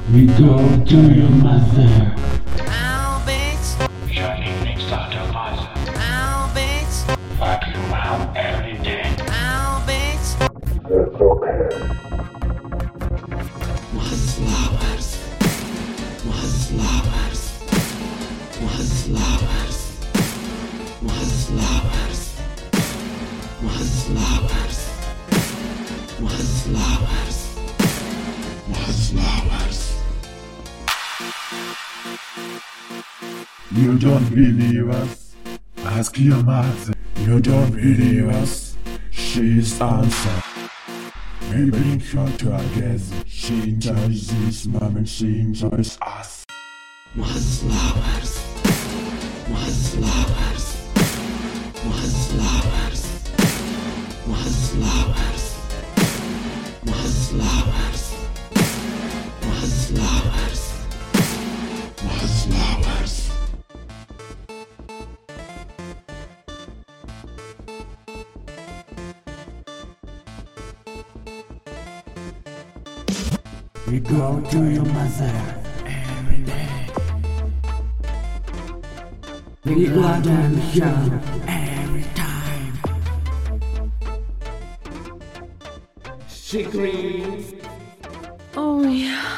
We go to your mother. Your evening starter mother. Fuck you mom every day. That's okay. Was lovers. Was lovers. Was lovers. Was lovers. Was lovers. Was lovers. Was lovers. You don't believe us? Ask your mother. You don't believe us? She's answer. We bring her together. She enjoys this moment. She enjoys us. Was lovers. Was lovers. Was lovers. Was lovers. Was lovers. Was lovers. Was lovers. We go to your mother every day. We go down here every time. She screams. Oh yeah.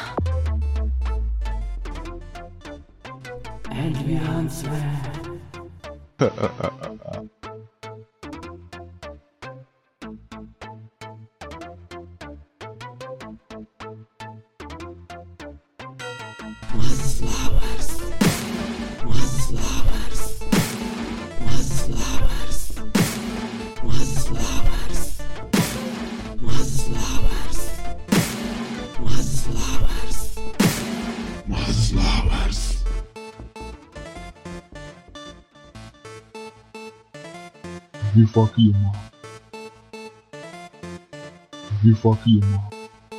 And we answer. Was lovers. Was lovers. Was lovers. Was lovers. Was lovers. Was lovers. Was lovers. You fuck your mom. You fuck your mom.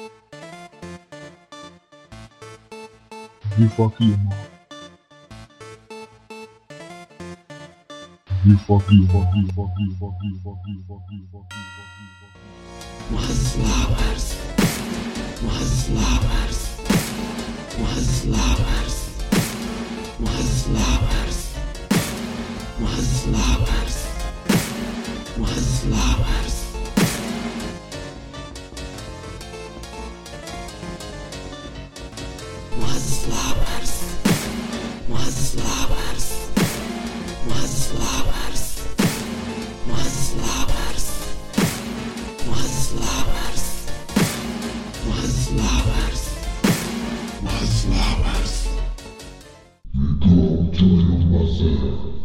You fuck your mom. You fuck your Was lovers. Was lovers. Was lovers. Was lovers. Was lovers. Was lovers. Was lovers. Was lovers. Was lovers. Was lovers. Was lovers. Was lovers. Was lovers. We go to your mother.